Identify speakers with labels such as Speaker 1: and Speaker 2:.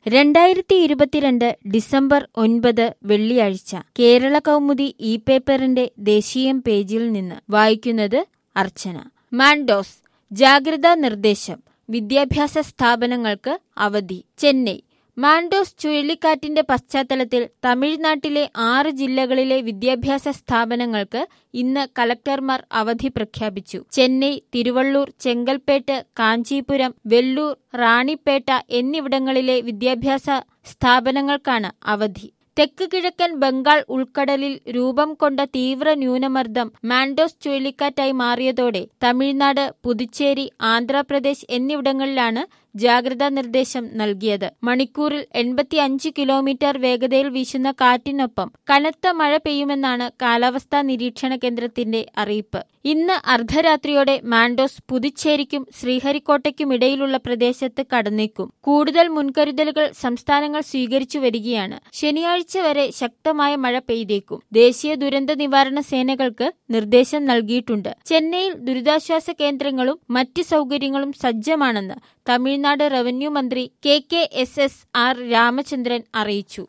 Speaker 1: 2022 December 9 വെള്ളിയാഴ്ച കേരള കൗമുദി പേപ്പറിന്റെ ദേശീയം പേജിൽ നിന്ന് വായിക്കുന്നത് അർച്ചന. മാൻഡോസ് ജാഗ്രതാ നിർദ്ദേശം, വിദ്യാഭ്യാസ സ്ഥാപനങ്ങൾക്ക് അവധി. ചെന്നൈ. മാൻഡോസ് ചുഴലിക്കാറ്റിന്റെ പശ്ചാത്തലത്തിൽ തമിഴ്നാട്ടിലെ 6 ജില്ലകളിലെ വിദ്യാഭ്യാസ സ്ഥാപനങ്ങൾക്ക് ഇന്ന് കളക്ടർമാർ അവധി പ്രഖ്യാപിച്ചു. ചെന്നൈ, തിരുവള്ളൂർ, ചെങ്കൽപ്പേട്ട്, കാഞ്ചീപുരം, വെല്ലൂർ, റാണിപ്പേട്ട എന്നിവിടങ്ങളിലെ വിദ്യാഭ്യാസ സ്ഥാപനങ്ങൾക്കാണ് അവധി. തെക്ക് കിഴക്കൻ ബംഗാൾ ഉൾക്കടലിൽ രൂപം കൊണ്ട തീവ്ര ന്യൂനമർദ്ദം മാൻഡോസ് ചുഴലിക്കാറ്റായി മാറിയതോടെ തമിഴ്നാട്, പുതുച്ചേരി, ആന്ധ്രാപ്രദേശ് എന്നിവിടങ്ങളിലാണ് ജാഗ്രതാ നിർദ്ദേശം നൽകിയത്. മണിക്കൂറിൽ 85 കിലോമീറ്റർ വേഗതയിൽ വീശുന്ന കാറ്റിനൊപ്പം കനത്ത മഴ പെയ്യുമെന്നാണ് കാലാവസ്ഥാ നിരീക്ഷണ കേന്ദ്രത്തിന്റെ അറിയിപ്പ്. ഇന്ന് അർദ്ധരാത്രിയോടെ മാൻഡോസ് പുതുച്ചേരിക്കും ശ്രീഹരിക്കോട്ടയ്ക്കുമിടയിലുള്ള പ്രദേശത്ത് കടന്നേക്കും. കൂടുതൽ മുൻകരുതലുകൾ സംസ്ഥാനങ്ങൾ സ്വീകരിച്ചു വരികയാണ്. ശനിയാഴ്ച വരെ ശക്തമായ മഴ പെയ്തേക്കും. ദേശീയ ദുരന്ത നിവാരണ സേനകൾക്ക് നിർദ്ദേശം നൽകിയിട്ടുണ്ട്. ചെന്നൈയിൽ ദുരിതാശ്വാസ കേന്ദ്രങ്ങളും മറ്റ് സൗകര്യങ്ങളും സജ്ജമാണെന്ന് തമിഴ്നാട് റവന്യൂ മന്ത്രി KKSSR രാമചന്ദ്രൻ അറിയിച്ചു.